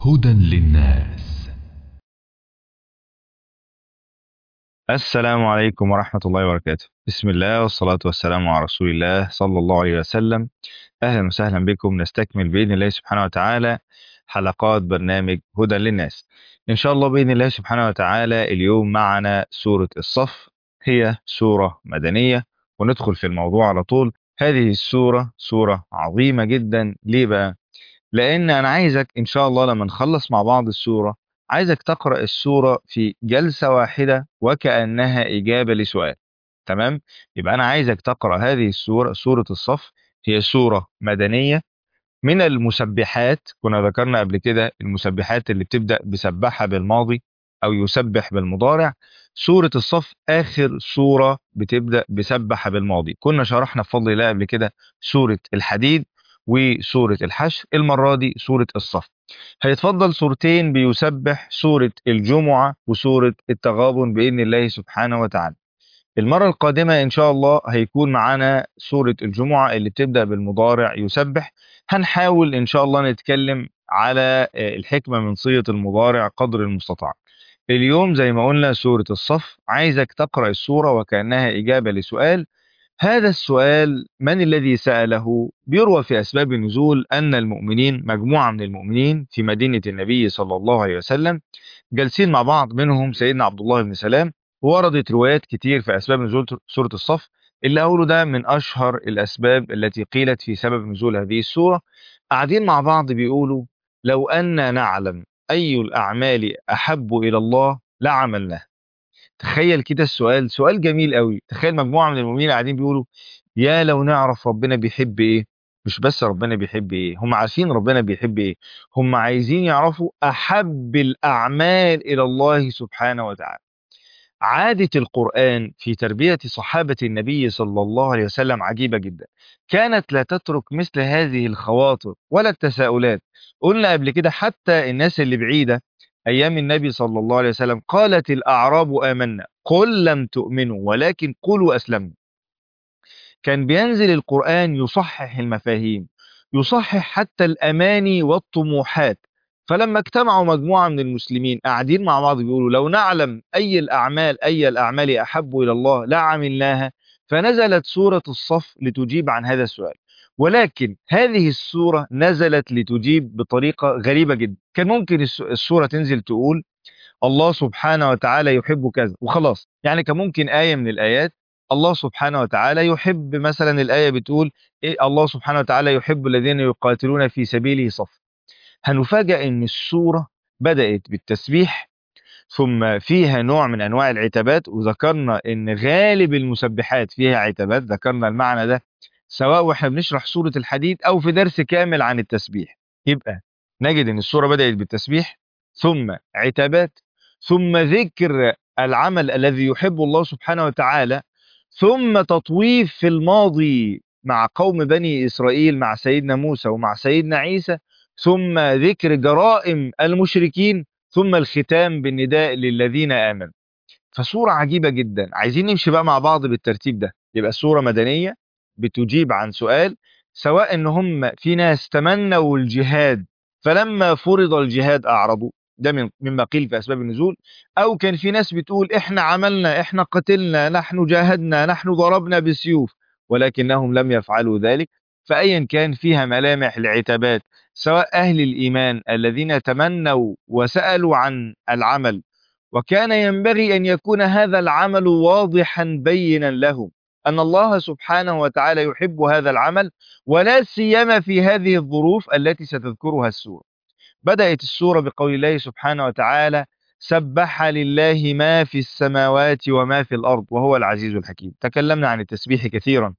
هدى للناس. السلام عليكم ورحمة الله وبركاته. بسم الله والصلاة والسلام على رسول الله صلى الله عليه وسلم. أهلا وسهلا بكم، نستكمل بإذن الله سبحانه وتعالى حلقات برنامج هدى للناس. إن شاء الله بإذن الله سبحانه وتعالى اليوم معنا سورة الصف، هي سورة مدنية، وندخل في الموضوع على طول. هذه السورة سورة عظيمة جدا. ليه بقى؟ لان انا عايزك ان شاء الله لما نخلص مع بعض السورة، عايزك تقرأ السورة في جلسة واحدة وكأنها إجابة لسؤال. تمام؟ يبقى انا عايزك تقرأ هذه السورة، سورة الصف. هي سورة مدنية من المسبحات. كنا ذكرنا قبل كده المسبحات اللي بتبدأ بسبحها بالماضي او يسبح بالمضارع. سورة الصف اخر سورة بتبدأ بسبح بالماضي. كنا شرحنا بفضل الله قبل كده سورة الحديد وسورة الحشر، المرة دي سورة الصف. هيتفضل سورتين بيسبح، سورة الجمعة وسورة التغابن بإذن الله سبحانه وتعالى. المرة القادمة إن شاء الله هيكون معانا سورة الجمعة اللي بتبدأ بالمضارع يسبح. هنحاول إن شاء الله نتكلم على الحكمة من صيغة المضارع قدر المستطاع. اليوم زي ما قلنا سورة الصف، عايزك تقرأ السورة وكأنها إجابة لسؤال. هذا السؤال من الذي سأله؟ بيروى في أسباب النزول أن المؤمنين، مجموعة من المؤمنين في مدينة النبي صلى الله عليه وسلم، جالسين مع بعض، منهم سيدنا عبد الله بن سلام. وردت روايات كتير في أسباب نزول سورة الصف. اللي أقوله ده من أشهر الأسباب التي قيلت في سبب نزول هذه السورة. قاعدين مع بعض بيقولوا: لو أن نعلم أي الأعمال أحب إلى الله لعملناه. تخيل كده السؤال، سؤال جميل قوي. تخيل مجموعة من المؤمنين قاعدين بيقولوا: يا لو نعرف ربنا بيحب ايه. مش بس ربنا بيحب ايه، هم عارفين ربنا بيحب ايه، هم عايزين يعرفوا احب الاعمال الى الله سبحانه وتعالى. عادة القرآن في تربية صحابة النبي صلى الله عليه وسلم عجيبة جدا. كانت لا تترك مثل هذه الخواطر ولا التساؤلات. قلنا قبل كده حتى الناس اللي بعيدة أيام النبي صلى الله عليه وسلم قالت الأعراب آمنا قل لم تؤمنوا ولكن قولوا أسلمنا. كان بينزل القرآن يصحح المفاهيم، يصحح حتى الأماني والطموحات. فلما اجتمعوا مجموعة من المسلمين قاعدين مع بعض بيقولوا: لو نعلم أي الأعمال أحب إلى الله لعملناها. فنزلت سورة الصف لتجيب عن هذا السؤال. ولكن هذه السورة نزلت لتجيب بطريقة غريبة جدا. كان ممكن السورة تنزل تقول: الله سبحانه وتعالى يحب كذا وخلاص. يعني كان ممكن آية من الآيات الله سبحانه وتعالى يحب، مثلا الآية بتقول إيه: الله سبحانه وتعالى يحب الذين يقاتلون في سبيله صف. هنفاجأ ان السورة بدأت بالتسبيح، ثم فيها نوع من انواع العتابات. وذكرنا ان غالب المسبحات فيها عتابات، ذكرنا المعنى ده سواء واحنا بنشرح سورة الحديد او في درس كامل عن التسبيح. يبقى نجد ان السورة بدأت بالتسبيح، ثم عتابات، ثم ذكر العمل الذي يحب الله سبحانه وتعالى، ثم تطويف في الماضي مع قوم بني إسرائيل، مع سيدنا موسى ومع سيدنا عيسى، ثم ذكر جرائم المشركين، ثم الختام بالنداء للذين آمنوا. فصورة عجيبة جدا. عايزين نمشي بقى مع بعض بالترتيب ده. يبقى السورة مدنية بتجيب عن سؤال، سواء ان هم في ناس تمنوا الجهاد فلما فرض الجهاد اعرضوا، ده مما قيل في اسباب النزول. او كان في ناس بتقول: احنا عملنا، احنا قتلنا، نحن جاهدنا، نحن ضربنا بالسيوف، ولكنهم لم يفعلوا ذلك. فايا كان فيها ملامح العتابات، سواء اهل الايمان الذين تمنوا وسألوا عن العمل، وكان ينبغي أن يكون هذا العمل واضحا بينا لهم أن الله سبحانه وتعالى يحب هذا العمل، ولا سيما في هذه الظروف التي ستذكرها السورة. بدأت السورة بقول الله سبحانه وتعالى: سبح لله ما في السماوات وما في الأرض وهو العزيز الحكيم. تكلمنا عن التسبيح كثيرا.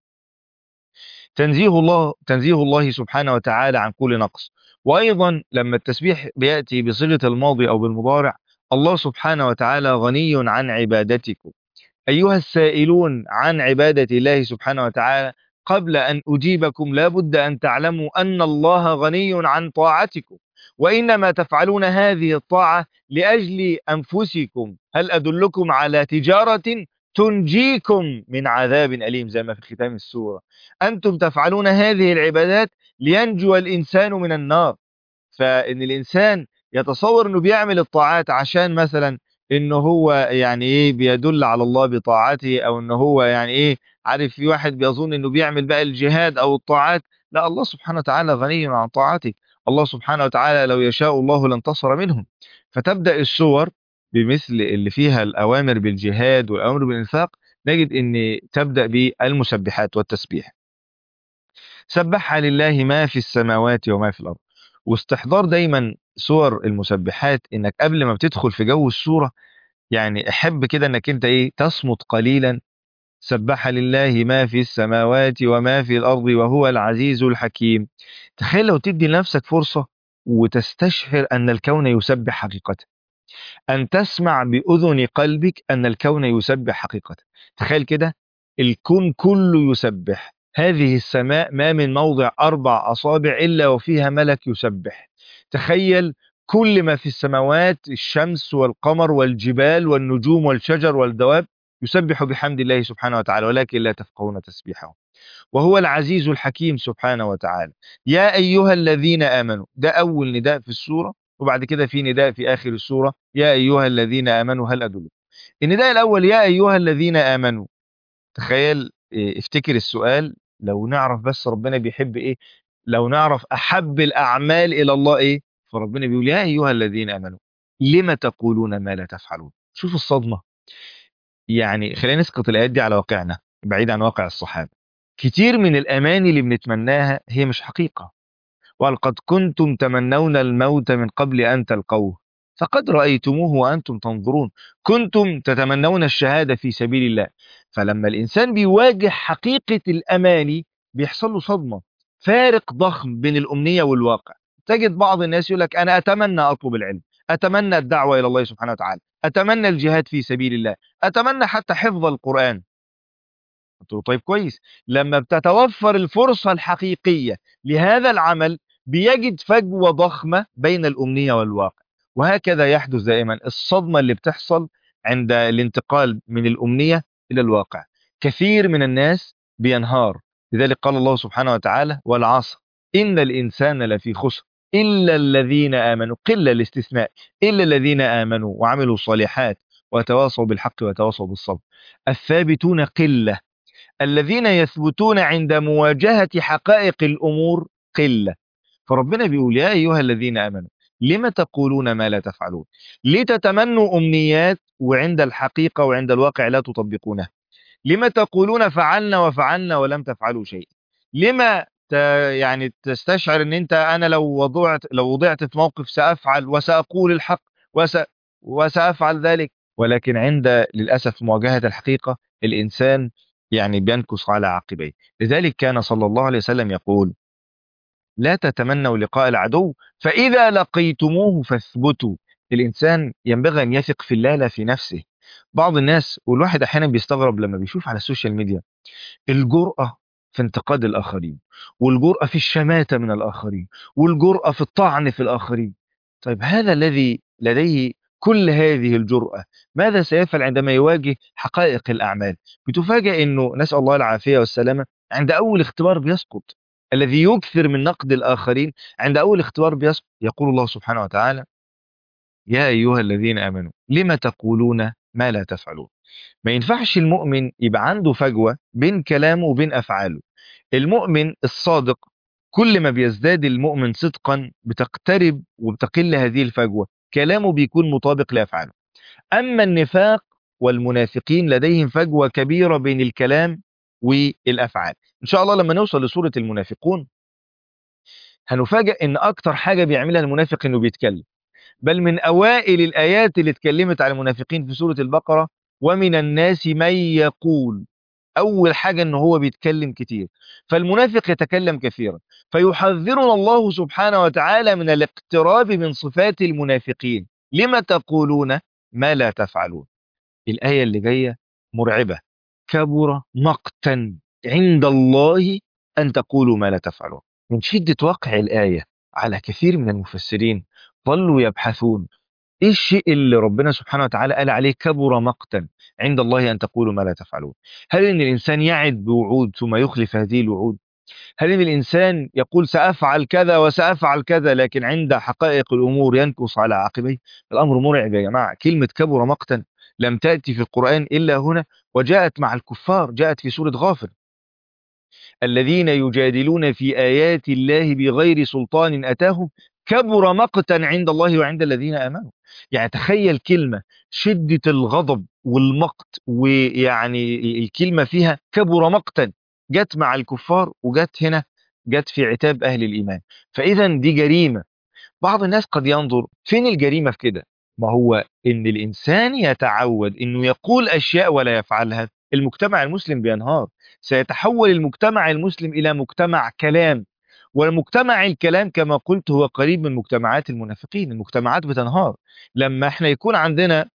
تنزيه الله سبحانه وتعالى عن كل نقص. وأيضا لما التسبيح بيأتي بصيغة الماضي أو بالمضارع، الله سبحانه وتعالى غني عن عبادتكم أيها السائلون عن عبادة الله سبحانه وتعالى. قبل أن أجيبكم لابد أن تعلموا أن الله غني عن طاعتكم، وإنما تفعلون هذه الطاعة لأجل أنفسكم. هل أدلكم على تجارة تنجيكم من عذاب أليم، زي ما في ختام السورة. أنتم تفعلون هذه العبادات لينجو الإنسان من النار. فإن الإنسان يتصور انه بيعمل الطاعات عشان مثلا انه هو يعني ايه بيدل على الله بطاعته، او انه هو يعني ايه عارف، في واحد بيظن انه بيعمل بقى الجهاد او الطاعات. لا، الله سبحانه وتعالى غني عن طاعتك. الله سبحانه وتعالى لو يشاء الله لانتصر منهم. فتبدأ السور بمثل اللي فيها الأوامر بالجهاد والأوامر بالإنفاق، نجد أن تبدأ بالمسبحات والتسبيح. سبح لله ما في السماوات وما في الأرض. واستحضار دايما سور المسبحات، انك قبل ما بتدخل في جو السورة يعني احب كده انك انت ايه تصمت قليلا. سبح لله ما في السماوات وما في الأرض وهو العزيز الحكيم. تخيل لو تدي لنفسك فرصة وتستشعر أن الكون يسبح حقيقة، أن تسمع بأذن قلبك أن الكون يسبح حقيقة. تخيل كده، الكون كله يسبح. هذه السماء ما من موضع 4 أصابع إلا وفيها ملك يسبح. تخيل كل ما في السماوات، الشمس والقمر والجبال والنجوم والشجر والدواب، يسبح بحمد الله سبحانه وتعالى، ولكن لا تفقهون تسبيحهم. وهو العزيز الحكيم سبحانه وتعالى. يا أيها الذين آمنوا، ده أول نداء في السورة، وبعد كده في نداء في آخر السورة، يا أيها الذين آمنوا هل أدلكم. النداء الأول يا أيها الذين آمنوا. تخيل افتكر السؤال، لو نعرف بس ربنا بيحب إيه، لو نعرف أحب الأعمال إلى الله إيه، فربنا بيقول يا أيها الذين آمنوا لم تقولون ما لا تفعلون. شوف الصدمة. يعني خلينا نسقط الآيات دي على واقعنا بعيد عن واقع الصحابة. كتير من الأماني اللي بنتمناها هي مش حقيقة. ولقد كنتم تمنون الموت من قبل أن تلقوه فقد رأيتموه وأنتم تنظرون. كنتم تتمنون الشهادة في سبيل الله. فلما الإنسان بيواجه حقيقة الأماني بيحصل له صدمة، فارق ضخم بين الأمنية والواقع. تجد بعض الناس يقول لك أنا أتمنى أطلب العلم، أتمنى الدعوة إلى الله سبحانه وتعالى، أتمنى الجهاد في سبيل الله، أتمنى حتى حفظ القرآن. قلت له طيب كويس. لما بتتوفر الفرصة الحقيقية لهذا العمل بيجد فجوة ضخمة بين الأمنية والواقع. وهكذا يحدث دائما الصدمة اللي بتحصل عند الانتقال من الأمنية إلى الواقع. كثير من الناس بينهار. لذلك قال الله سبحانه وتعالى والعصر إن الإنسان لفي خسر إلا الذين آمنوا، قلة الاستثناء، إلا الذين آمنوا وعملوا الصالحات وتواصوا بالحق وتواصوا بالصبر. الثابتون قلة، الذين يثبتون عند مواجهة حقائق الأمور قلة. فربنا بيقول يا أيها الذين آمنوا لم تقولون ما لا تفعلون. ليه تتمنوا أمنيات وعند الحقيقة وعند الواقع لا تطبقونها؟ لما تقولون فعلنا وفعلنا ولم تفعلوا شيء؟ لما يعني تستشعر ان انت انا لو وضعت في موقف سأفعل وسأقول الحق وس وسأفعل ذلك، ولكن عند للأسف مواجهة الحقيقة الإنسان يعني بينكص على عقبيه. لذلك كان صلى الله عليه وسلم يقول لا تتمنوا لقاء العدو فإذا لقيتموه فاثبتوا. الإنسان ينبغي أن يثق في الله لا في نفسه. بعض الناس، والواحد أحيانا بيستغرب لما بيشوف على السوشيال ميديا الجرأة في انتقاد الآخرين، والجرأة في الشماتة من الآخرين، والجرأة في الطعن في الآخرين. طيب هذا الذي لديه كل هذه الجرأة ماذا سيفعل عندما يواجه حقائق الأعمال؟ بتفاجأ أنه نسأل الله العافية والسلامة عند أول اختبار بيسقط. الذي يكثر من نقد الآخرين عند أول اختبار بيسقط. يقول الله سبحانه وتعالى يا أيها الذين آمنوا لم تقولون ما لا تفعلون. ما ينفعش المؤمن يبقى عنده فجوة بين كلامه وبين أفعاله. المؤمن الصادق كل ما بيزداد المؤمن صدقا بتقترب وبتقل هذه الفجوة، كلامه بيكون مطابق لأفعاله. أما النفاق والمنافقين لديهم فجوة كبيرة بين الكلام والأفعال. إن شاء الله لما نوصل لسورة المنافقون هنفاجأ إن أكتر حاجة بيعملها المنافق إنه بيتكلم. بل من أوائل الآيات اللي اتكلمت على المنافقين في سورة البقرة ومن الناس من يقول. أول حاجة إن هو بيتكلم كتير. فالمنافق يتكلم كثيرا. فيحذرنا الله سبحانه وتعالى من الاقتراب من صفات المنافقين. لما تقولون ما لا تفعلون. الآية اللي جاية مرعبة. كبر مقتا عند الله أن تقولوا ما لا تفعلون. من شدة واقع الآية على كثير من المفسرين ظلوا يبحثون ايه الشيء اللي ربنا سبحانه وتعالى قال عليه كبر مقتا عند الله ان تقولوا ما لا تفعلون. هل ان الانسان يعد بوعود ثم يخلف هذه الوعود؟ هل إن الإنسان يقول سأفعل كذا وسأفعل كذا لكن عند حقائق الأمور ينكص على عقبيه؟ الأمر مرعب يا جماعة. كلمة كبر مقتا لم تأتي في القرآن إلا هنا، وجاءت مع الكفار، جاءت في سورة غافر: الذين يجادلون في آيات الله بغير سلطان أتاهم كبر مقتا عند الله وعند الذين آمنوا. يعني تخيل كلمة شدة الغضب والمقت، ويعني الكلمة فيها كبر مقتا، جت مع الكفار وجت هنا، جت في عتاب أهل الإيمان. فإذا دي جريمة. بعض الناس قد ينظر فين الجريمة في كده؟ ما هو إن الإنسان يتعود إنه يقول أشياء ولا يفعلها، المجتمع المسلم بينهار. سيتحول المجتمع المسلم إلى مجتمع كلام، والمجتمع الكلام كما قلت هو قريب من مجتمعات المنافقين. المجتمعات بتنهار لما احنا يكون عندنا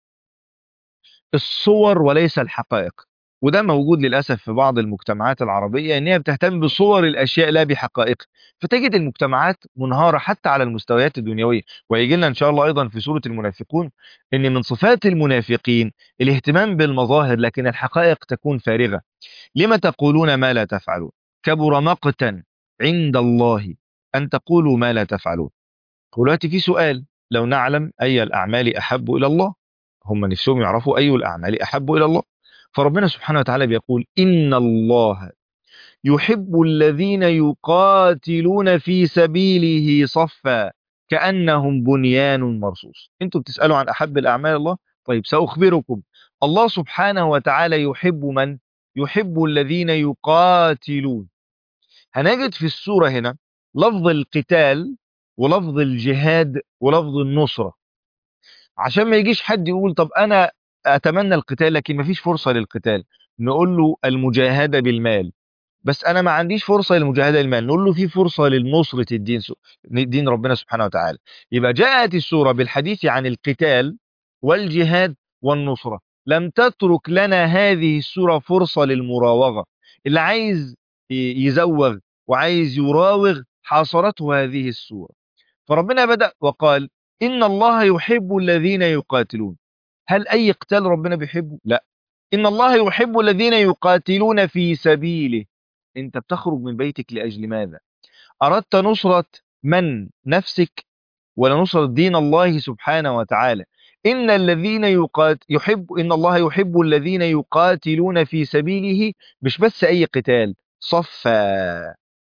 الصور وليس الحقائق. وده موجود للأسف في بعض المجتمعات العربية، إن هي بتهتم بصور الأشياء لا بحقائقها، فتجد المجتمعات منهارة حتى على المستويات الدنيوية. ويجي لنا إن شاء الله أيضا في سورة المنافقون إن من صفات المنافقين الاهتمام بالمظاهر لكن الحقائق تكون فارغة. لما تقولون ما لا تفعلون؟ كبر مقتا عند الله أن تقولوا ما لا تفعلون. دلوقتي في سؤال: لو نعلم أي الأعمال أحب إلى الله، هم نفسهم يعرفوا أي الأعمال أحب إلى الله. فربنا سبحانه وتعالى بيقول: إن الله يحب الذين يقاتلون في سبيله صفا كأنهم بنيان مرصوص. انتوا بتسألوا عن أحب الأعمال الله؟ طيب سأخبركم. الله سبحانه وتعالى يحب من؟ يحب الذين يقاتلون. هنجد في السورة هنا لفظ القتال ولفظ الجهاد ولفظ النصرة، عشان ما يجيش حد يقول طب أنا أتمنى القتال لكن ما فيش فرصة للقتال، نقول له المجاهدة بالمال. بس أنا ما عنديش فرصة للمجاهدة بالمال، نقول له في فرصة للنصرة الدين، دين ربنا سبحانه وتعالى. يبقى جاءت السورة بالحديث عن القتال والجهاد والنصرة، لم تترك لنا هذه السورة فرصة للمراوغة. اللي عايز يزوغ وعايز يراوغ حاصرته هذه السورة. فربنا بدأ وقال: إن الله يحب الذين يقاتلون. هل أي قتال ربنا بيحبه؟ لا. إن الله يحب الذين يقاتلون في سبيله. أنت بتخرج من بيتك لأجل ماذا؟ أردت نصرة من؟ نفسك ولا نصرة دين الله سبحانه وتعالى؟ إن الذين إن الله يحب الذين يقاتلون في سبيله. مش بس أي قتال، صفا.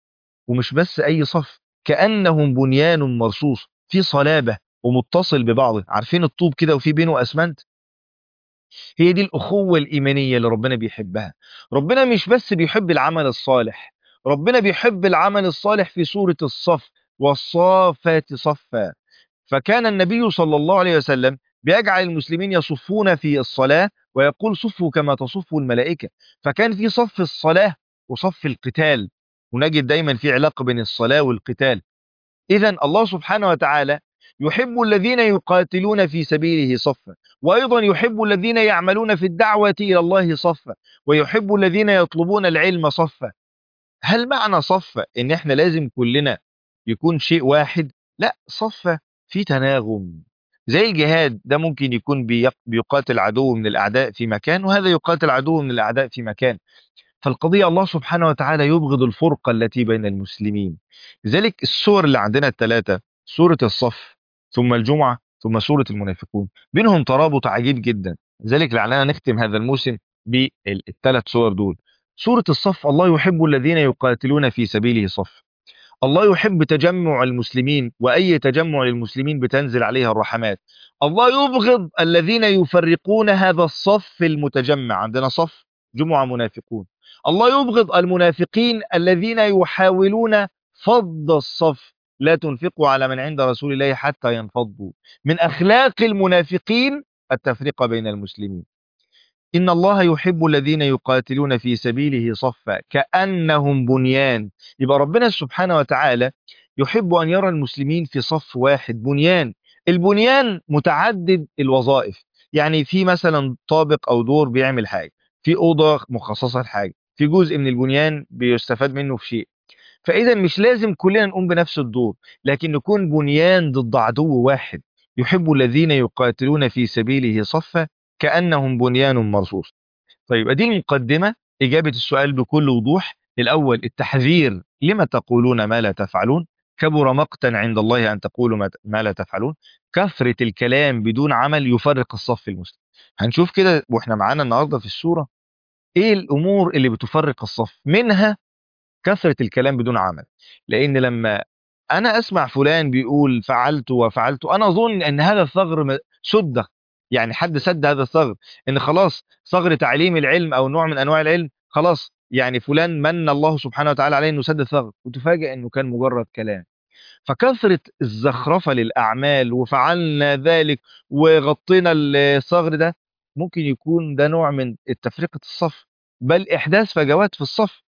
ومش بس أي صف، كأنهم بنيان مرصوص، في صلابة ومتصل ببعضه. عارفين الطوب كده وفي بينه أسمنت؟ هي دي الأخوة الإيمانية اللي ربنا بيحبها. ربنا مش بس بيحب العمل الصالح، ربنا بيحب العمل الصالح في سورة الصف: والصافات صفا. فكان النبي صلى الله عليه وسلم بيجعل المسلمين يصفون في الصلاة ويقول: صفوا كما تصف الملائكة. فكان في صف الصلاة وصف القتال، ونجد دايما في علاقة بين الصلاة والقتال. إذا الله سبحانه وتعالى يحب الذين يقاتلون في سبيله صفا، وأيضا يحب الذين يعملون في الدعوة إلى الله صفا، ويحب الذين يطلبون العلم صفا. هل معنى صفا إن إحنا لازم كلنا يكون شيء واحد؟ لا، صفا في تناغم. زي الجهاد ده ممكن يكون بيقاتل عدو من الأعداء في مكان، وهذا يقاتل عدو من الأعداء في مكان. فالقضية الله سبحانه وتعالى يبغض الفرقة التي بين المسلمين. لذلك السور اللي عندنا الثلاثة: سورة الصف، ثم الجمعة، ثم سورة المنافقون، بينهم ترابط عجيب جدا. لذلك لعلنا نختم هذا الموسم بالثلاث سور دول. سورة الصف: الله يحب الذين يقاتلون في سبيله صف. الله يحب تجمع المسلمين، وأي تجمع للمسلمين بتنزل عليها الرحمات. الله يبغض الذين يفرقون هذا الصف المتجمع. عندنا صف جمعة منافقون. الله يبغض المنافقين الذين يحاولون فض الصف: لا تنفقوا على من عند رسول الله حتى ينفضوا. من أخلاق المنافقين التفرقة بين المسلمين. إن الله يحب الذين يقاتلون في سبيله صفا كأنهم بنيان. يبقى ربنا سبحانه وتعالى يحب أن يرى المسلمين في صف واحد، بنيان. البنيان متعدد الوظائف، يعني في مثلا طابق أو دور بيعمل حاجة، في أوضة مخصصة لحاجة، في جزء من البنيان بيستفاد منه في شيء. فإذا مش لازم كلنا نقوم بنفس الدور، لكن نكون بنيان ضد عدو واحد. يحب الذين يقاتلون في سبيله صفا كأنهم بنيان مرصوص. طيب، دي المقدمة، إجابة السؤال بكل وضوح: الأول التحذير، لما تقولون ما لا تفعلون، كبر مقتا عند الله أن تقولوا ما لا تفعلون. كثرة الكلام بدون عمل يفرق الصف المسلم. هنشوف كده واحنا معانا النهاردة في السورة ايه الأمور اللي بتفرق الصف. منها كثرة الكلام بدون عمل. لأن لما أنا أسمع فلان بيقول فعلت وفعلت، أنا أظن أن هذا الثغر سد، يعني حد سد هذا الثغر، أن خلاص ثغر تعليم العلم أو نوع من أنواع العلم خلاص، يعني فلان من الله سبحانه وتعالى عليه أنه سد الثغر، وتفاجأ أنه كان مجرد كلام. فكثرة الزخرفة للأعمال وفعلنا ذلك وغطينا الثغر ده، ممكن يكون ده نوع من تفرقة الصف، بل إحداث فجوات في الصف.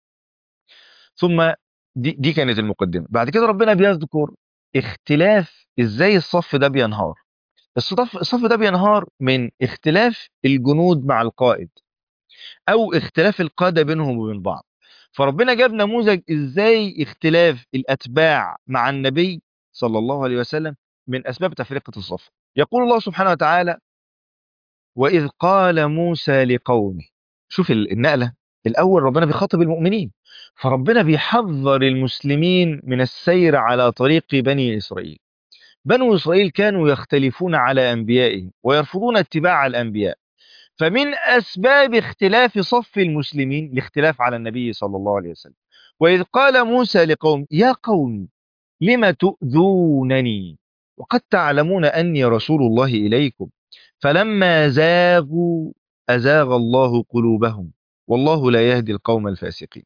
ثم دي كانت المقدمة. بعد كده ربنا بيذكر اختلاف ازاي الصف ده بينهار. الصف ده بينهار من اختلاف الجنود مع القائد، او اختلاف القادة بينهم وبين بعض. فربنا جاب نموذج ازاي اختلاف الاتباع مع النبي صلى الله عليه وسلم من اسباب تفرقة الصف. يقول الله سبحانه وتعالى: وإذ قال موسى لقومه. شوف النقلة. الأول ربنا بيخاطب المؤمنين، فربنا بيحذر المسلمين من السير على طريق بني إسرائيل. بنو إسرائيل كانوا يختلفون على أنبيائهم ويرفضون اتباع الأنبياء. فمن أسباب اختلاف صف المسلمين الاختلاف على النبي صلى الله عليه وسلم. وإذ قال موسى لقوم يا قوم لم تؤذونني وقد تعلمون أني رسول الله إليكم فلما زاغوا أزاغ الله قلوبهم والله لا يهدي القوم الفاسقين.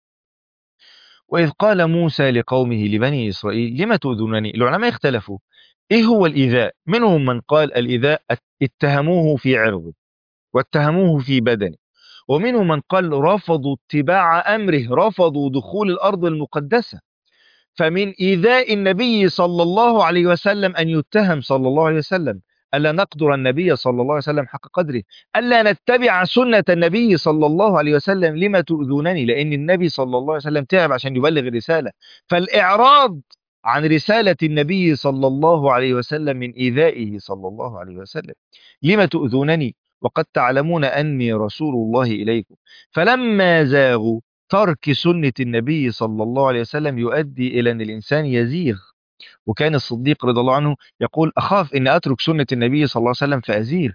وإذ قال موسى لقومه لبني إسرائيل لم تؤذونني. العلماء اختلفوا إيه هو الإيذاء. منهم من قال الإيذاء اتهموه في عرضه واتهموه في بدنه، ومنهم من قال رفضوا اتباع أمره، رفضوا دخول الأرض المقدسة. فمن إيذاء النبي صلى الله عليه وسلم أن يتهم صلى الله عليه وسلم ألا نقدر النبي صلى الله عليه وسلم حق قدره، ألا نتبع سنة النبي صلى الله عليه وسلم. لما تؤذونني؟ لأن النبي صلى الله عليه وسلم تعب عشان يبلغ الرسالة. فالإعراض عن رسالة النبي صلى الله عليه وسلم من إيذائه صلى الله عليه وسلم. لما تؤذونني وقد تعلمون أني رسول الله إليكم. فلما زاغوا، ترك سنة النبي صلى الله عليه وسلم يؤدي إلى أن الإنسان يزيغ. وكان الصديق رضي الله عنه يقول أخاف أن أترك سنة النبي صلى الله عليه وسلم فأزيغ.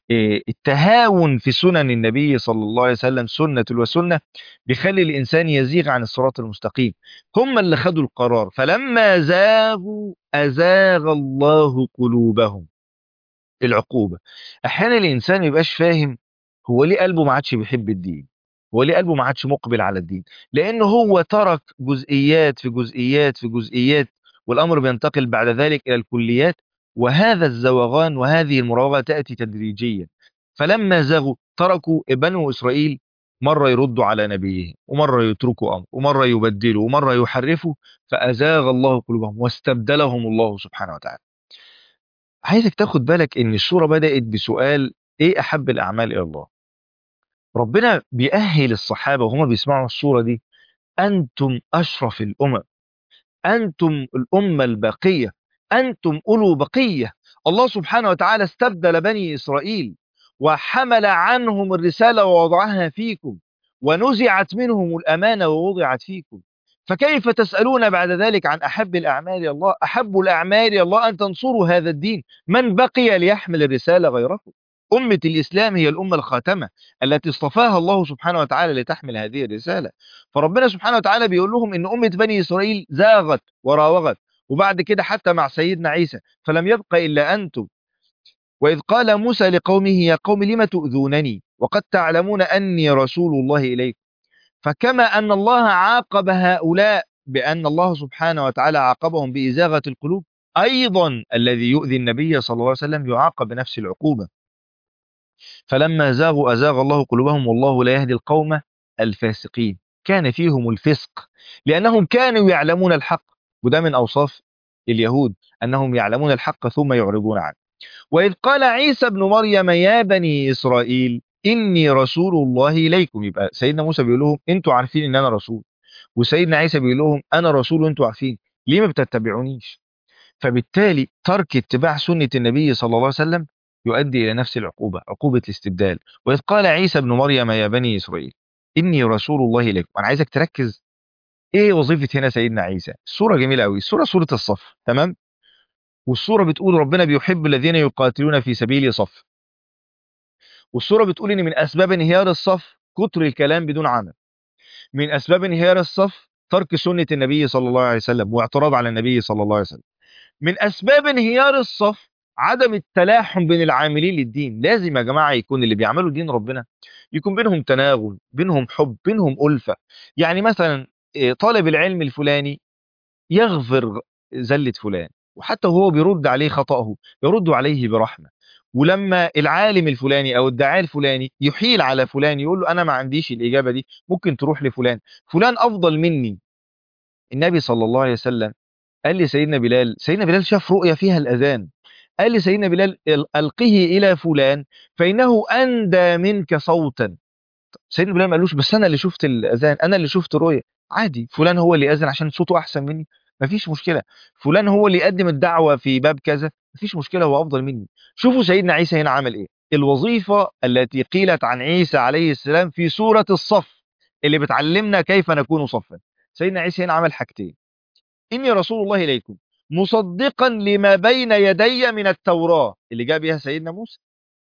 التهاون في سنن النبي صلى الله عليه وسلم سنة وسنة بيخلي الإنسان يزيغ عن الصراط المستقيم. هم اللي خدوا القرار، فلما زاغوا أزاغ الله قلوبهم. العقوبة. أحيانا الإنسان ميبقاش فاهم هو ليه قلبه ما عادش بيحب الدين، هو ليه قلبه ما عادش مقبل على الدين، لأنه هو ترك جزئيات في جزئيات في جزئيات، والأمر بينتقل بعد ذلك إلى الكليات. وهذا الزوغان وهذه المراوغة تأتي تدريجيا. فلما زاغوا تركوا بنو إسرائيل، مرة يردوا على نبيه ومرة يتركوا أمر ومرة يبدلوا ومرة يحرفوا، فأزاغ الله قلوبهم واستبدلهم الله سبحانه وتعالى. عايزك تاخد بالك ان السورة بدأت بسؤال: ايه احب الاعمال الى الله؟ ربنا بيأهل الصحابة وهما بيسمعوا السورة دي: انتم اشرف الامم، أنتم الأمة الباقية، أنتم أولو بقية. الله سبحانه وتعالى استبدل بني إسرائيل وحمل عنهم الرسالة ووضعها فيكم، ونزعت منهم الأمانة ووضعت فيكم. فكيف تسألون بعد ذلك عن أحب الأعمال إلى الله؟ أحب الأعمال إلى الله أن تنصروا هذا الدين. من بقي ليحمل الرسالة غيركم؟ أمة الإسلام هي الأمة الخاتمة التي اصطفاها الله سبحانه وتعالى لتحمل هذه الرسالة. فربنا سبحانه وتعالى بيقول لهم ان امة بني اسرائيل زاغت وراوغت، وبعد كده حتى مع سيدنا عيسى فلم يبق الا انتم. واذ قال موسى لقومه يا قوم لم تؤذونني وقد تعلمون اني رسول الله اليكم. فكما ان الله عاقب هؤلاء بان الله سبحانه وتعالى عاقبهم بازاغة القلوب، ايضا الذي يؤذي النبي صلى الله عليه وسلم يعاقب بنفس العقوبة. فلما زاغوا أزاغ الله قلوبهم والله لا يهدي القوم الفاسقين. كان فيهم الفسق لأنهم كانوا يعلمون الحق، وده من أوصاف اليهود أنهم يعلمون الحق ثم يعرضون عنه. وإذ قال عيسى ابن مريم يا بني إسرائيل إني رسول الله إليكم. يبقى سيدنا موسى بيقول لهم أنتوا عارفين إن أنا رسول، وسيدنا عيسى بيقول لهم أنا رسول وأنتوا عارفين، ليه ما بتتبعونيش؟ فبالتالي ترك اتباع سنة النبي صلى الله عليه وسلم يؤدي إلى نفس العقوبة، عقوبة الاستبدال. وإذ قال عيسى ابن مريم يا بني إسرائيل إني رسول الله إليكم. أنا عايزك تركز إيه وظيفة هنا سيدنا عيسى. السورة جميلة أوي، السورة سورة الصف، تمام؟ والسورة بتقول ربنا بيحب الذين يقاتلون في سبيله صف. والسورة بتقول إن من أسباب انهيار الصف كتر الكلام بدون عمل. من أسباب انهيار الصف ترك سنة النبي صلى الله عليه وسلم واعتراض على النبي صلى الله عليه وسلم. من أسباب انهيار الصف عدم التلاحم بين العاملين للدين. لازم يا جماعة يكون اللي بيعملوا دين ربنا يكون بينهم تناغم، بينهم حب، بينهم ألفة. يعني مثلا طالب العلم الفلاني يغفر زلة فلان، وحتى وهو بيرد عليه خطأه يرد عليه برحمة. ولما العالم الفلاني او الداعية الفلاني يحيل على فلان يقول له انا ما عنديش الإجابة دي، ممكن تروح لفلان، فلان افضل مني. النبي صلى الله عليه وسلم قال لي سيدنا بلال، سيدنا بلال شاف رؤيا فيها الأذان، قال لي سيدنا بلال ألقه إلى فلان فإنه أندى منك صوتا. سيدنا بلال ما قالوش بس أنا اللي شفت الأذان، أنا اللي شفت رؤيا. عادي، فلان هو اللي يأذن عشان صوته أحسن مني، مفيش مشكلة. فلان هو اللي يقدم الدعوة في باب كذا، مفيش مشكلة، هو أفضل مني. شوفوا سيدنا عيسى هنا عمل إيه. الوظيفة التي قيلت عن عيسى عليه السلام في سورة الصف اللي بتعلمنا كيف نكون صفا. سيدنا عيسى هنا عمل حاجتين: إني رسول الله إليكم مصدقا لما بين يدي من التوراة اللي جاء بها سيدنا موسى،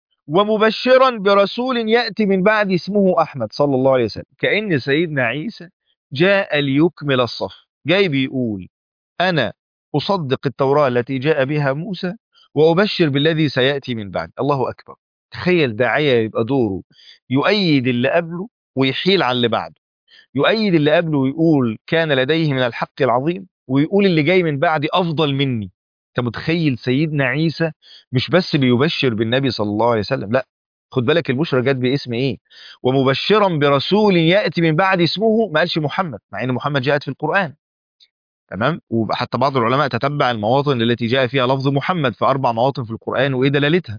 ومبشرا برسول يأتي من بعد اسمه أحمد صلى الله عليه وسلم. كأن سيدنا عيسى جاء ليكمل الصف، جاي بيقول أنا أصدق التوراة التي جاء بها موسى وأبشر بالذي سيأتي من بعد. الله أكبر. تخيل داعية يبقى دوره يؤيد اللي قبله ويحيل عن اللي بعده، يؤيد اللي قبله ويقول كان لديه من الحق العظيم، ويقول اللي جاي من بعدي أفضل مني. انت متخيل سيدنا عيسى مش بس بيبشر بالنبي صلى الله عليه وسلم، لا، خد بالك البشرى جت باسم ايه: ومبشرا برسول يأتي من بعد اسمه، ما قالش محمد مع ان محمد جاءت في القرآن، تمام؟ وحتى بعض العلماء تتبع المواطن التي جاء فيها لفظ محمد في 4 مواطن في القرآن وايه دلالتها.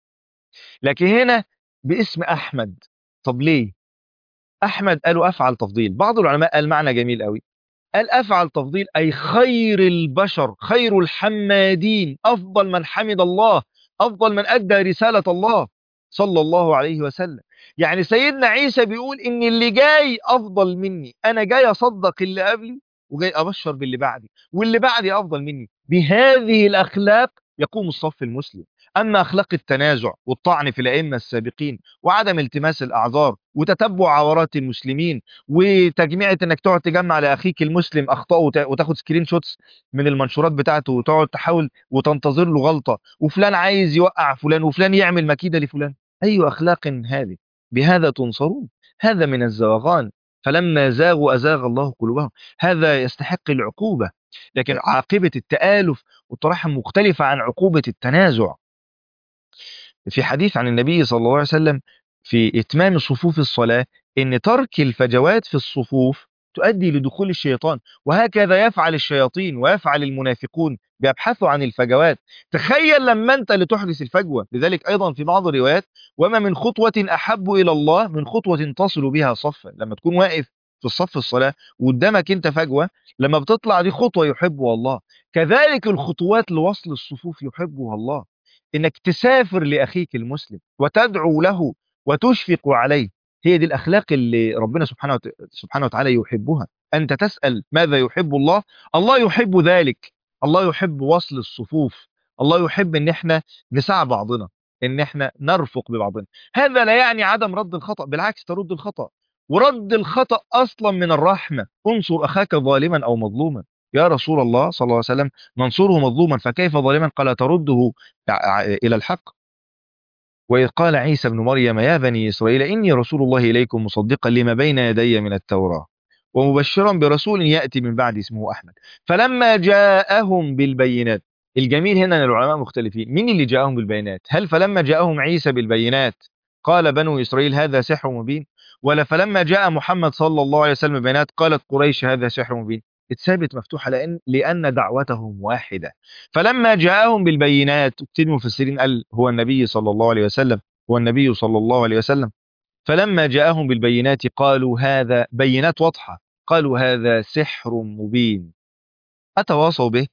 لكن هنا باسم أحمد. طب ليه أحمد؟ قالوا أفعل تفضيل. بعض العلماء قال معنى جميل قوي، قال أفعل تفضيل أي خير البشر، خير الحمادين، أفضل من حمد الله، أفضل من أدى رسالة الله صلى الله عليه وسلم. يعني سيدنا عيسى بيقول إن اللي جاي أفضل مني، أنا جاي أصدق اللي قبلي وجاي أبشر باللي بعدي، واللي بعدي أفضل مني. بهذه الأخلاق يقوم الصف المسلم. أما أخلاق التنازع والطعن في الأئمة السابقين وعدم التماس الأعذار وتتبع عورات المسلمين وتجميعة انك تقعد تجمع لاخيك المسلم اخطائه وتاخد سكرين شوتس من المنشورات بتاعته وتقعد تحاول وتنتظر له غلطة، وفلان عايز يوقع فلان وفلان يعمل مكيدة لفلان، اي اخلاق هذه؟ بهذا تنصرون؟ هذا من الزواغان. فلما زاغوا ازاغ الله قلوبهم. هذا يستحق العقوبة، لكن عاقبة التآلف والتراحم مختلفة عن عقوبة التنازع. في حديث عن النبي صلى الله عليه وسلم في إتمام صفوف الصلاة إن ترك الفجوات في الصفوف تؤدي لدخول الشيطان، وهكذا يفعل الشياطين ويفعل المنافقون، بيبحثوا عن الفجوات. تخيل لما أنت اللي تحدث الفجوة. لذلك أيضا في بعض الروايات وما من خطوة أحب إلى الله من خطوة تصل بها صفا. لما تكون واقف في الصف الصلاة وقدامك أنت فجوة، لما بتطلع دي خطوة يحبها الله. كذلك الخطوات لوصل الصفوف يحبها الله. انك تسافر لاخيك المسلم وتدعو له وتشفق عليه، هي دي الاخلاق اللي ربنا سبحانه وتعالى يحبها. انت تسأل ماذا يحب الله، الله يحب ذلك. الله يحب وصل الصفوف، الله يحب ان احنا نساعد بعضنا، ان احنا نرفق ببعضنا. هذا لا يعني عدم رد الخطأ، بالعكس ترد الخطأ، ورد الخطأ اصلا من الرحمة. انصر اخاك ظالما او مظلوما. يا رسول الله صلى الله عليه وسلم ننصره مظلوما فكيف ظالما؟ قال ترده إلى الحق. وإذ قال عيسى ابن مريم يا بني إسرائيل إني رسول الله إليكم مصدقا لما بين يدي من التوراة ومبشرا برسول يأتي من بعد اسمه أحمد. فلما جاءهم بالبينات. الجميل هنا أن العلماء مختلفين مين اللي جاءهم بالبينات. هل فلما جاءهم عيسى بالبينات قال بنو إسرائيل هذا سحر مبين، ولا فلما جاء محمد صلى الله عليه وسلم بالبينات قالت قريش هذا سحر مبين؟ اتثابت مفتوحة لأن دعوتهم واحدة. فلما جاءهم بالبينات، كتير من المفسرين قال هو النبي صلى الله عليه وسلم، هو النبي صلى الله عليه وسلم. فلما جاءهم بالبينات قالوا هذا، بينات واضحة، قالوا هذا سحر مبين. أتواصوا به.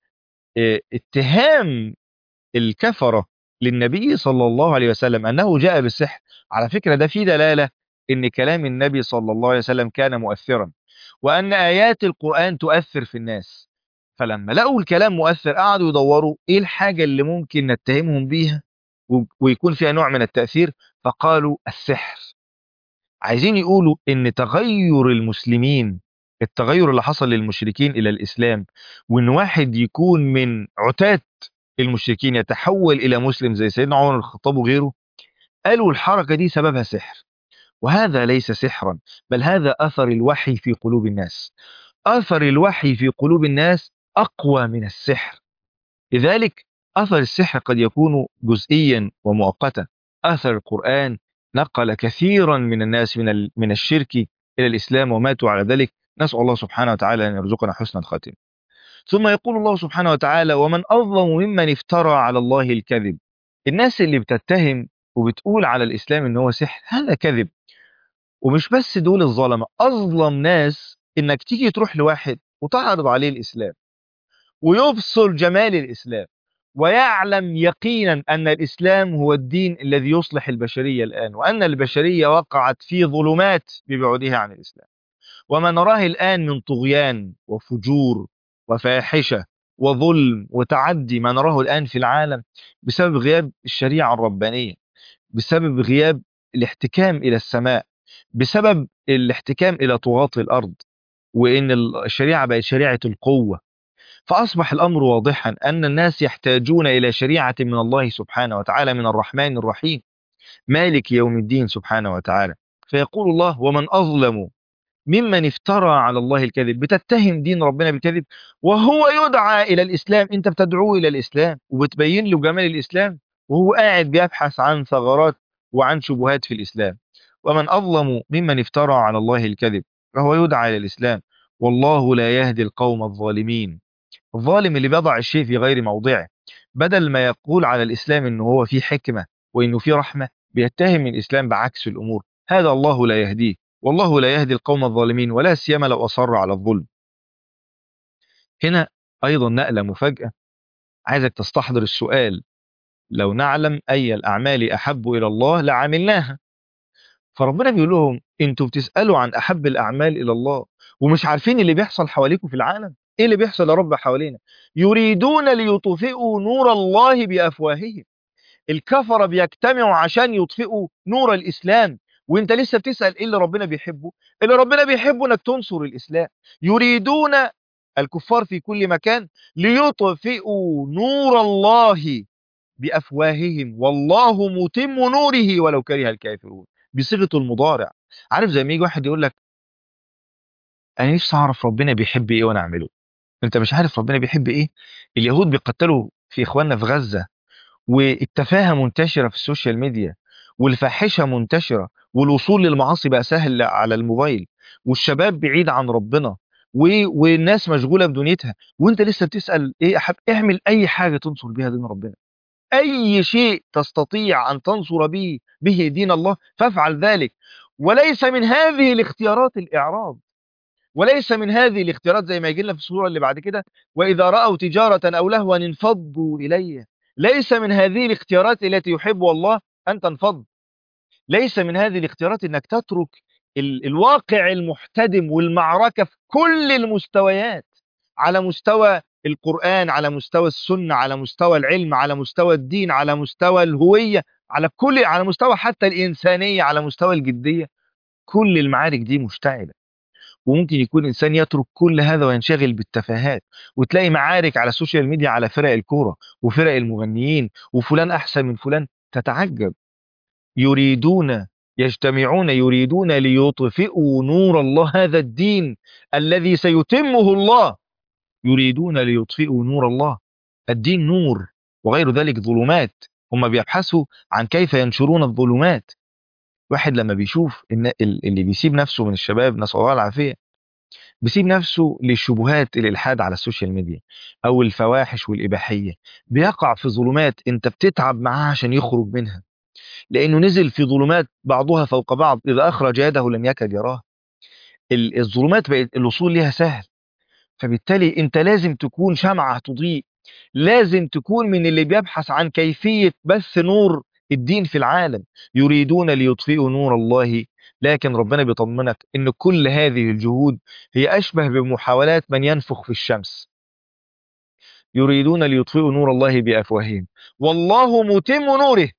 اتهام الكفرة للنبي صلى الله عليه وسلم أنه جاء بالسحر، على فكرة ده فيه دلالة ان كلام النبي صلى الله عليه وسلم كان مؤثرا، وان ايات القرآن تؤثر في الناس. فلما لقوا الكلام مؤثر قعدوا يدوروا ايه الحاجة اللي ممكن نتهمهم بيها ويكون فيها نوع من التأثير، فقالوا السحر. عايزين يقولوا ان تغير المسلمين، التغير اللي حصل للمشركين الى الاسلام، وان واحد يكون من عتاة المشركين يتحول الى مسلم زي سيدنا عمر بن الخطاب وغيره، قالوا الحركة دي سببها سحر. وهذا ليس سحرا، بل هذا اثر الوحي في قلوب الناس. اثر الوحي في قلوب الناس اقوى من السحر. لذلك أثر السحر قد يكون جزئيا ومؤقتا. أثر القرآن نقل كثيرا من الناس من الشرك إلى الإسلام وماتوا على ذلك. نسأل الله سبحانه وتعالى أن يرزقنا حسن الخاتمة. ثم يقول الله سبحانه وتعالى: ومن أظلم ممن افترى على الله الكذب. الناس اللي بتتهم وبتقول على الإسلام إن هو سحر، هذا كذب. ومش بس دول الظلمة، أظلم ناس إنك تيجي تروح لواحد وتعرض عليه الإسلام ويبصر جمال الإسلام ويعلم يقينا أن الإسلام هو الدين الذي يصلح البشرية الآن، وأن البشرية وقعت في ظلمات ببعدها عن الإسلام. وما نراه الآن من طغيان وفجور وفاحشة وظلم وتعدي، ما نراه الآن في العالم بسبب غياب الشريعة الربانية، بسبب غياب الاحتكام إلى السماء، بسبب الاحتكام إلى طغاة الأرض، وإن الشريعة بقت شريعة القوة. فأصبح الأمر واضحا أن الناس يحتاجون إلى شريعة من الله سبحانه وتعالى، من الرحمن الرحيم مالك يوم الدين سبحانه وتعالى. فيقول الله: ومن أظلم ممن افترى على الله الكذب. بتتهم دين ربنا بالكذب وهو يدعى إلى الإسلام. أنت بتدعوه إلى الإسلام وبتبين له جمال الإسلام، وهو قاعد بيبحث عن ثغرات وعن شبهات في الإسلام. ومن أظلم ممن افترى على الله الكذب فهو يدعى إلى الإسلام، والله لا يهدي القوم الظالمين. الظالم اللي بيضع الشيء في غير موضعه، بدل ما يقول على الإسلام إنه هو فيه حكمة وإنه فيه رحمة، بيتهم الإسلام بعكس الأمور. هذا الله لا يهديه، والله لا يهدي القوم الظالمين، ولا سيما لو أصر على الظلم. هنا أيضا نقلة مفاجأة، عايزك تستحضر السؤال: لو نعلم أي الأعمال أحب إلى الله لعملناها. فربنا بيقول لهم: انتوا بتسألوا عن أحب الأعمال إلى الله ومش عارفين اللي بيحصل حواليكم في العالم. ايه اللي بيحصل يا رب حوالينا؟ يريدون ليطفئوا نور الله بأفواههم. الكفرة بيجتمعوا عشان يطفئوا نور الإسلام، وانت لسه بتسأل ايه اللي ربنا بيحبه؟ اللي ربنا بيحبه انك تنصر الإسلام. يريدون، الكفار في كل مكان، ليطفئوا نور الله بأفواههم والله متم نوره ولو كره الكافرون، بصيغة المضارع. عارف زي ما يجي واحد يقول لك: انا نفسي اعرف ربنا بيحب ايه وانا اعمله. انت مش عارف ربنا بيحب ايه؟ اليهود بيقتلوا في اخواننا في غزة، والتفاهة منتشرة في السوشيال ميديا، والفاحشة منتشرة، والوصول للمعاصي بقى سهل على الموبايل، والشباب بعيد عن ربنا، والناس مشغولة بدنيتها، وانت لسه بتسأل ايه احب. اعمل اي حاجة تنصر بيها دين ربنا، أي شيء تستطيع أن تنصر به دين الله فافعل ذلك. وليس من هذه الاختيارات الإعراض، وليس من هذه الاختيارات زي ما يجي لنا في السورة اللي بعد كده: وإذا رأوا تجارة أو لهوا انفضوا إليه. ليس من هذه الاختيارات التي يحب الله أن تنفض. ليس من هذه الاختيارات انك تترك الواقع المحتدم والمعركة في كل المستويات، على مستوى القرآن، على مستوى السنة، على مستوى العلم، على مستوى الدين، على مستوى الهوية، على مستوى حتى الإنسانية، على مستوى الجدية. كل المعارك دي مشتعلة. وممكن يكون إنسان يترك كل هذا وينشغل بالتفاهات، وتلاقي معارك على السوشيال ميديا على فرق الكورة وفرق المغنيين وفلان أحسن من فلان. تتعجب. يريدون، يجتمعون، يريدون ليطفئوا نور الله، هذا الدين الذي سيتمه الله. يريدون ليطفئوا نور الله. الدين نور، وغير ذلك ظلمات. هم بيبحثوا عن كيف ينشرون الظلمات. واحد لما بيشوف إن اللي بيسيب نفسه من الشباب، نسأل الله العافية، بيسيب نفسه للشبهات الإلحاد على السوشيال ميديا أو الفواحش والإباحية، بيقع في ظلمات أنت بتتعب معاه عشان يخرج منها، لأنه نزل في ظلمات بعضها فوق بعض، إذا أخرج يده لم يكد يراه. الظلمات بقت الوصول لها سهل. فبالتالي أنت لازم تكون شمعة تضيء، لازم تكون من اللي بيبحث عن كيفية بث نور الدين في العالم. يريدون ليطفئوا نور الله، لكن ربنا بيطمنك ان كل هذه الجهود هي اشبه بمحاولات من ينفخ في الشمس. يريدون ليطفئوا نور الله بافواههم والله متم نوره،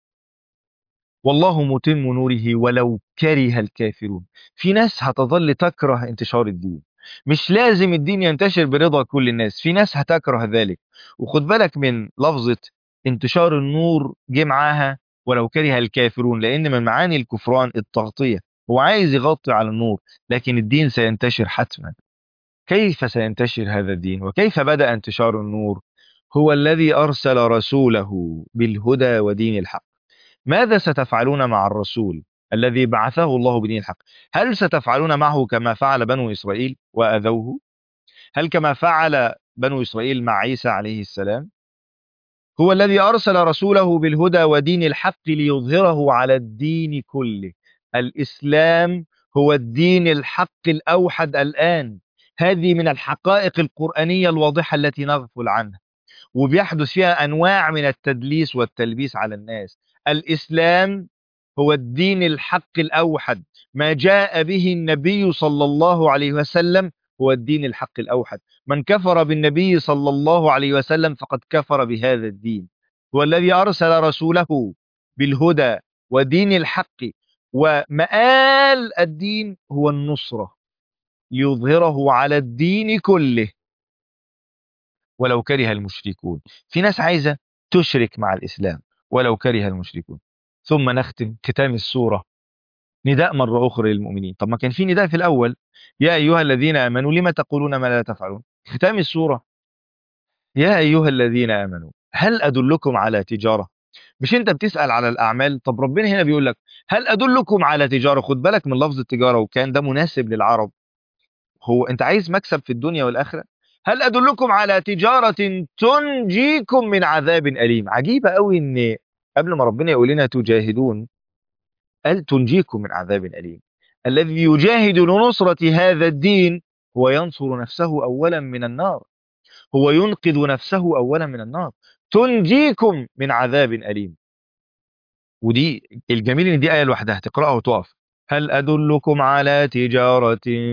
والله متم نوره ولو كره الكافرون. في ناس هتظل تكره انتشار الدين. مش لازم الدين ينتشر برضا كل الناس، في ناس هتكره ذلك. وخد بالك من لفظة انتشار النور جه معاها ولو كره الكافرون، لأن من معاني الكفران التغطية. هو عايز يغطي على النور، لكن الدين سينتشر حتما. كيف سينتشر هذا الدين وكيف بدأ انتشار النور؟ هو الذي أرسل رسوله بالهدى ودين الحق. ماذا ستفعلون مع الرسول الذي بعثه الله بدين الحق؟ هل ستفعلون معه كما فعل بنو إسرائيل وأذوه؟ هل كما فعل بنو إسرائيل مع عيسى عليه السلام؟ هو الذي أرسل رسوله بالهدى ودين الحق ليظهره على الدين كله. الإسلام هو الدين الحق الأوحد الآن. هذه من الحقائق القرآنية الواضحة التي نغفل عنها، وبيحدث فيها أنواع من التدليس والتلبيس على الناس. الإسلام هو الدين الحق الأوحد، ما جاء به النبي صلى الله عليه وسلم هو الدين الحق الأوحد. من كفر بالنبي صلى الله عليه وسلم فقد كفر بهذا الدين. هو الذي أرسل رسوله بالهدى ودين الحق، ومآل الدين هو النصرة، ليظهره على الدين كله ولو كره المشركون. في ناس عايزة تشرك مع الإسلام ولو كره المشركون. ثم نختم ختام السورة نداء مرة أخرى للمؤمنين. طب ما كان في نداء في الأول، يا أيها الذين آمنوا لما تقولون ما لا تفعلون. ختام السورة يا أيها الذين آمنوا هل أدلكم على تجارة. مش أنت بتسأل على الأعمال؟ طب ربنا هنا بيقول لك هل أدلكم على تجارة. خد بالك من لفظ التجارة، وكان ده مناسب للعرب. هو انت عايز مكسب في الدنيا والآخرة. هل أدلكم على تجارة تنجيكم من عذاب أليم. عجيبة قوي ان قبل ما ربنا يقول لنا تجاهدون قال تنجيكم من عذاب أليم. الذي يجاهد لنصرة هذا الدين هو ينصر نفسه أولا من النار، هو ينقذ نفسه أولا من النار. تنجيكم من عذاب أليم. ودي الجميل ان دي آية لوحدها تقرأها وتقف. هل أدلكم على تجارة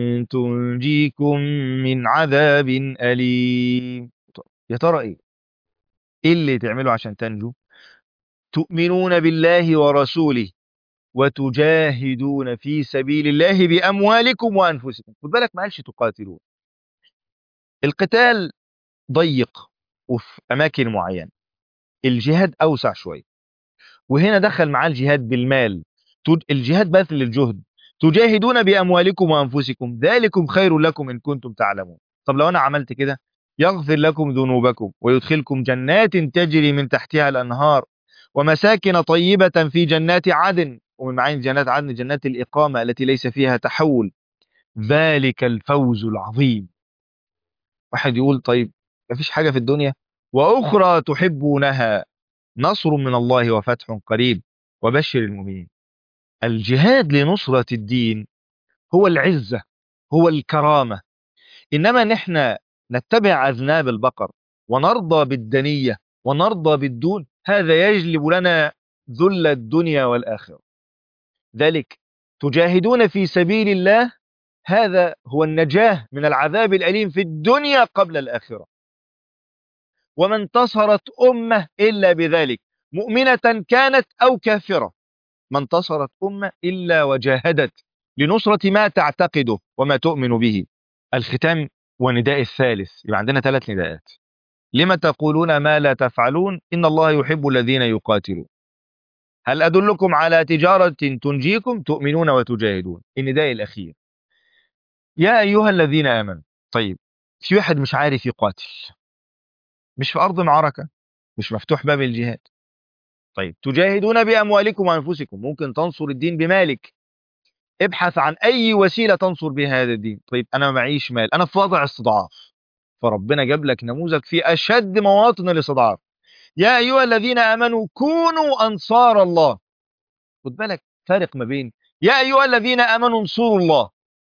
تنجيكم من عذاب أليم. يا ترى إيه اللي تعمله عشان تنجو؟ تؤمنون بالله ورسوله وتجاهدون في سبيل الله بأموالكم وأنفسكم. خد بالك ما قالش تقاتلون. القتال ضيق وفي أماكن معينة، الجهاد أوسع شوية، وهنا دخل معاه الجهاد بالمال. الجهاد بذل الجهد. تجاهدون بأموالكم وأنفسكم ذلكم خير لكم إن كنتم تعلمون. طب لو أنا عملت كده يغفر لكم ذنوبكم ويدخلكم جنات تجري من تحتها الأنهار ومساكن طيبة في جنات عدن. ومن معين جنات عدن جنات الإقامة التي ليس فيها تحول. ذلك الفوز العظيم. واحد يقول طيب مفيش حاجة في الدنيا وأخرى تحبونها نصر من الله وفتح قريب وبشر المؤمنين. الجهاد لنصرة الدين هو العزة، هو الكرامة. إنما نحن نتبع أذناب البقر ونرضى بالدنية ونرضى بالدون، هذا يجلب لنا ذل الدنيا والآخرة. ذلك تجاهدون في سبيل الله، هذا هو النجاة من العذاب الأليم في الدنيا قبل الآخرة. وما انتصرت أمة إلا بذلك، مؤمنة كانت أو كافرة. ما انتصرت أمة إلا وجاهدت لنصرة ما تعتقده وما تؤمن به. الختام ونداء الثالث، يبقى عندنا ثلاث نداءات. لما تقولون ما لا تفعلون إن الله يحب الذين يقاتلون. هل أدلكم على تجارة تنجيكم تؤمنون وتجاهدون. النداء الأخير يا أيها الذين آمنوا. طيب في واحد مش عارف يقاتل، مش في أرض معركة، مش مفتوح باب الجهاد. طيب تجاهدون بأموالكم وأنفسكم، ممكن تنصر الدين بمالك. ابحث عن أي وسيلة تنصر بها هذا الدين. طيب أنا ما معيش مال، أنا في وضع استضعاف، فربنا جاب لك نموذج في أشد مواطن الاستضعاف. يا أيها الذين آمنوا كونوا أنصار الله. خد بالك فارق ما بين يا أيها الذين آمنوا انصروا الله.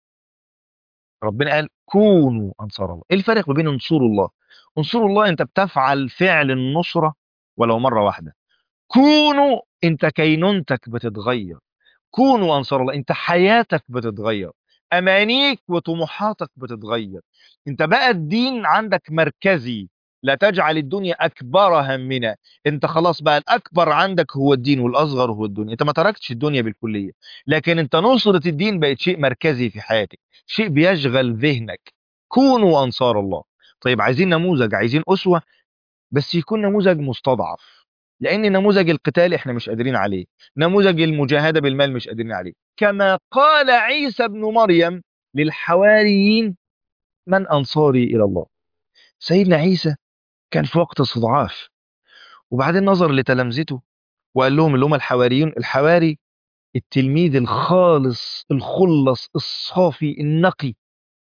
ربنا قال كونوا أنصار الله. إيه الفرق ما بين انصروا الله؟ انصروا الله أنت بتفعل فعل النصرة ولو مرة واحدة. كونوا انت كينونتك بتتغير. كونوا أنصار الله، انت حياتك بتتغير، أمانيك وطموحاتك بتتغير. انت بقى الدين عندك مركزي، لا تجعل الدنيا أكبر همنا. انت خلاص بقى الأكبر عندك هو الدين والأصغر هو الدنيا. انت ما تركتش الدنيا بالكلية، لكن انت نصرة الدين بقت شيء مركزي في حياتك، شيء بيشغل ذهنك. كونوا أنصار الله. طيب عايزين نموذج، عايزين أسوة، بس يكون نموذج مستضعف، لأن نموذج القتال احنا مش قادرين عليه، نموذج المجاهدة بالمال مش قادرين عليه. كما قال عيسى ابن مريم للحواريين: من أنصاري إلى الله. سيدنا عيسى كان في وقت استضعاف، وبعدين نظر لتلامذته وقال لهم اللي هم الحواريون. الحواري التلميذ الخالص الخلص الصافي النقي،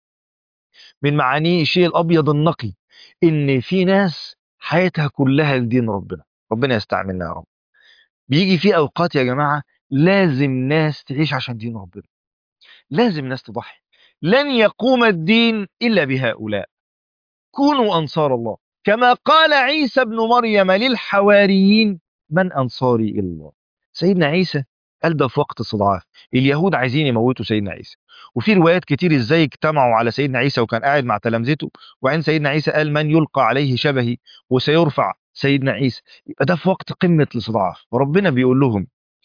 من معانيه الشيء الأبيض النقي، إن في ناس حياتها كلها لدين ربنا. ربنا يستعملنا يا رب. بيجي في أوقات يا جماعة لازم ناس تعيش عشان دين ربنا، لازم ناس تضحي. لن يقوم الدين إلا بهؤلاء. كونوا أنصار الله. كما قال عيسى ابن مريم للحواريين: من أنصاري إلى الله. سيدنا عيسى قال ده في وقت استضعاف، اليهود عايزين يموتوا سيدنا عيسى، وفي روايات كتير ازاي اجتمعوا على سيدنا عيسى وكان قاعد مع تلامذته، وعند سيدنا عيسى قال: من يلقى عليه شبهي وسيرفع سيدنا عيسى. يبقى ده في وقت قمة الاستضعاف، وربنا بيقول لهم: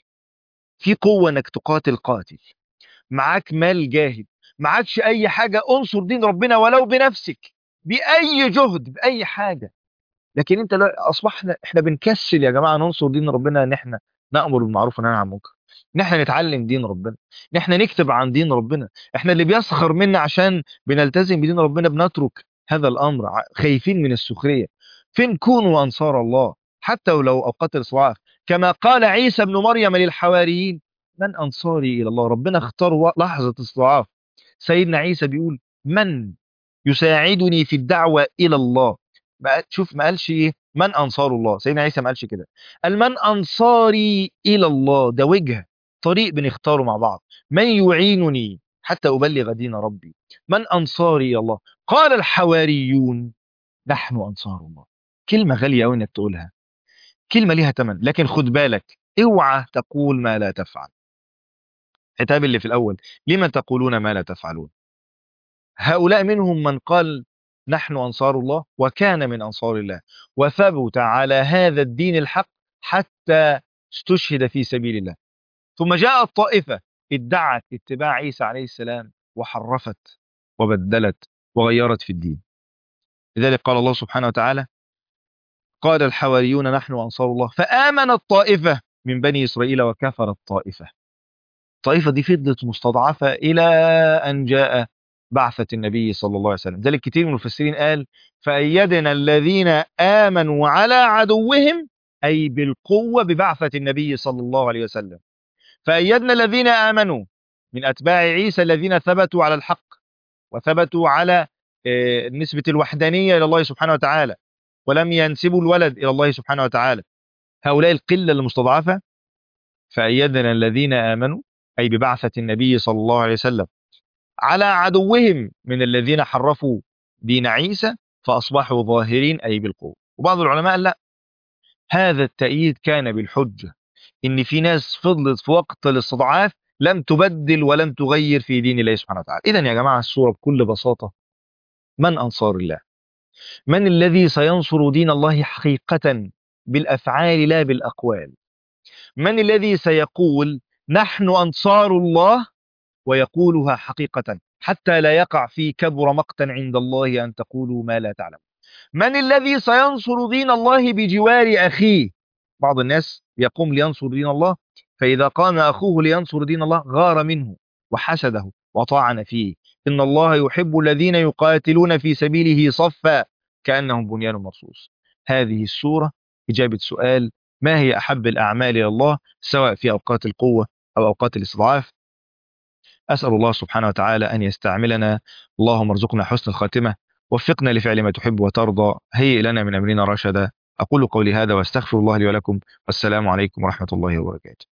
في قوة انك تقاتل، قاتل. معاك مال، جاهد. معاكش اي حاجة، انصر دين ربنا ولو بنفسك، بأي جهد، بأي حاجة. لكن انت لا، اصبحنا احنا بنكسل يا جماعه ننصر دين ربنا، ان احنا نامر بالمعروف وننهى عن المنكر، ان احنا نتعلم دين ربنا، ان احنا نكتب عن دين ربنا. احنا اللي بيسخر منا عشان بنلتزم بدين ربنا بنترك هذا الامر، خايفين من السخريه. فين كونوا انصار الله حتى ولو اوقات الاصلاح. كما قال عيسى ابن مريم للحواريين: من انصاري الى الله. ربنا اختار لحظه استضعاف. سيدنا عيسى بيقول: من يساعدني في الدعوه الى الله. شوف ما قالش ايه من انصار الله، سيدنا عيسى ما قالش كده، قال: من انصاري الى الله. ده وجهه، طريق بنختاره مع بعض. من يعينني حتى ابلغ دين ربي. من انصاري الى الله. قال الحواريون: نحن انصار الله. كلمه غاليه قوي انك تقولها، كلمه ليها ثمن، لكن خد بالك اوعى تقول ما لا تفعل. العتاب اللي في الاول: لما تقولون ما لا تفعلون. هؤلاء منهم من قال: نحن أنصار الله، وكان من أنصار الله، وثبت على هذا الدين الحق حتى استشهد في سبيل الله. ثم جاءت طائفة ادعت اتباع عيسى عليه السلام وحرفت وبدلت وغيرت في الدين. لذلك قال الله سبحانه وتعالى: قال الحواريون نحن أنصار الله، فآمنت طائفة من بني إسرائيل وكفرت طائفة. الطائفة دي فضلت مستضعفة إلى أن جاء بعثة النبي صلى الله عليه وسلم. ذلك كتير من المفسرين قال: فأيدنا الذين آمنوا على عدوهم، أي بالقوة ببعثة النبي صلى الله عليه وسلم. فأيدنا الذين آمنوا من أتباع عيسى الذين ثبتوا على الحق وثبتوا على نسبة الوحدانية إلى الله سبحانه وتعالى، ولم ينسبوا الولد إلى الله سبحانه وتعالى. هؤلاء القلة المستضعفة. فأيدنا الذين آمنوا أي ببعثة النبي صلى الله عليه وسلم على عدوهم من الذين حرفوا دين عيسى فأصبحوا ظاهرين أي بالقوة. وبعض العلماء قال لا، هذا التأييد كان بالحجة، إن في ناس فضلت في وقت الاستضعاف لم تبدل ولم تغير في دين الله سبحانه وتعالى. إذن يا جماعة الصورة بكل بساطة: من أنصار الله؟ من الذي سينصر دين الله حقيقة بالأفعال لا بالأقوال؟ من الذي سيقول نحن أنصار الله ويقولها حقيقة حتى لا يقع في كبر مقتا عند الله أن تقولوا ما لا تعلم؟ من الذي سينصر دين الله بجوار أخيه؟ بعض الناس يقوم لينصر دين الله، فإذا قام أخوه لينصر دين الله غار منه وحسده وطعن فيه. إن الله يحب الذين يقاتلون في سبيله صفا كأنهم بنيان مرصوص. هذه السورة إجابة سؤال: ما هي أحب الأعمال إلى الله سواء في أوقات القوة أو أوقات الاستضعاف؟ أسأل الله سبحانه وتعالى أن يستعملنا. اللهم ارزقنا حسن الخاتمة، وفقنا لفعل ما تحب وترضى، هيئ لنا من أمرنا رشدا. أقول قولي هذا واستغفر الله لي ولكم، والسلام عليكم ورحمة الله وبركاته.